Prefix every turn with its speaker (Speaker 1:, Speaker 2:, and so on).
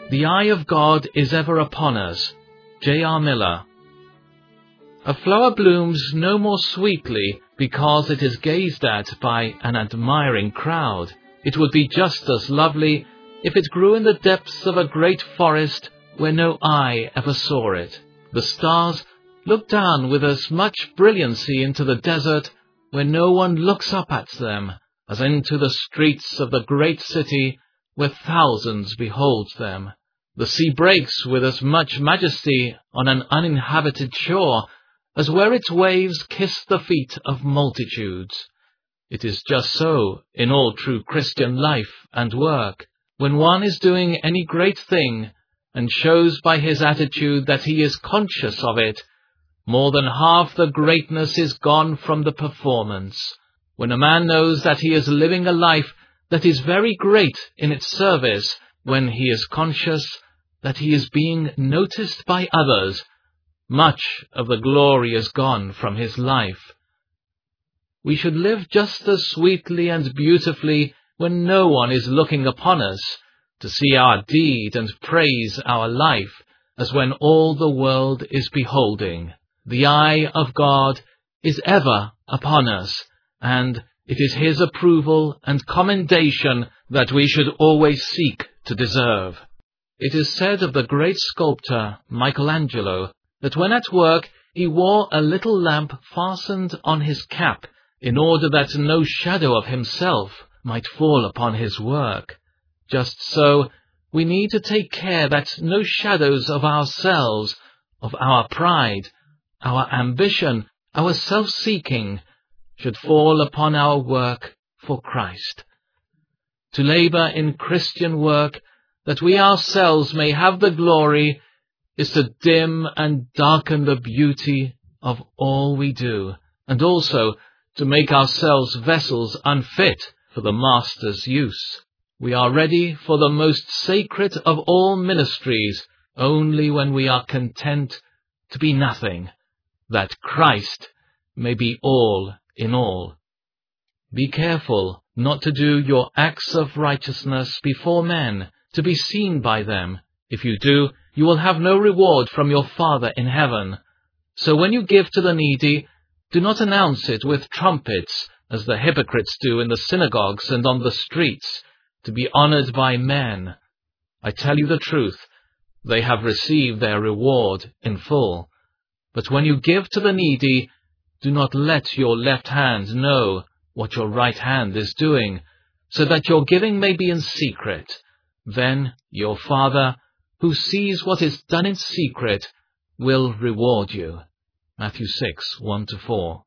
Speaker 1: The eye of God is ever upon us. J.R. Miller. A flower blooms no more sweetly because it is gazed at by an admiring crowd. It would be just as lovely if it grew in the depths of a great forest where no eye ever saw it. The stars look down with as much brilliancy into the desert where no one looks up at them as into the streets of the great city where thousands behold them. The sea breaks with as much majesty on an uninhabited shore as where its waves kiss the feet of multitudes. It is just so in all true Christian life and work. When one is doing any great thing and shows by his attitude that he is conscious of it, more than half the greatness is gone from the performance. When a man knows that he is living a life that is very great in its service, when he is conscious that he is being noticed by others, much of the glory is gone from his life. We should live just as sweetly and beautifully when no one is looking upon us to see our deed and praise our life, as when all the world is beholding. The eye of God is ever upon us, and it is His approval and commendation that we should always seek to deserve. It is said of the great sculptor Michelangelo that when at work he wore a little lamp fastened on his cap in order that no shadow of himself might fall upon his work. Just so, we need to take care that no shadows of ourselves, of our pride, our ambition, our self-seeking, should fall upon our work for Christ. To labor in Christian work, that we ourselves may have the glory, is to dim and darken the beauty of all we do, and also to make ourselves vessels unfit for the Master's use. We are ready for the most sacred of all ministries only when we are content to be nothing, that Christ may be all in all. Be careful not to do your acts of righteousness before men, to be seen by them. If you do, you will have no reward from your Father in heaven. So when you give to the needy, do not announce it with trumpets, as the hypocrites do in the synagogues and on the streets, to be honored by men. I tell you the truth, they have received their reward in full. But when you give to the needy, do not let your left hand know what your right hand is doing, so that your giving may be in secret. Then your Father, who sees what is done in secret, will reward you. Matthew 6:1-4.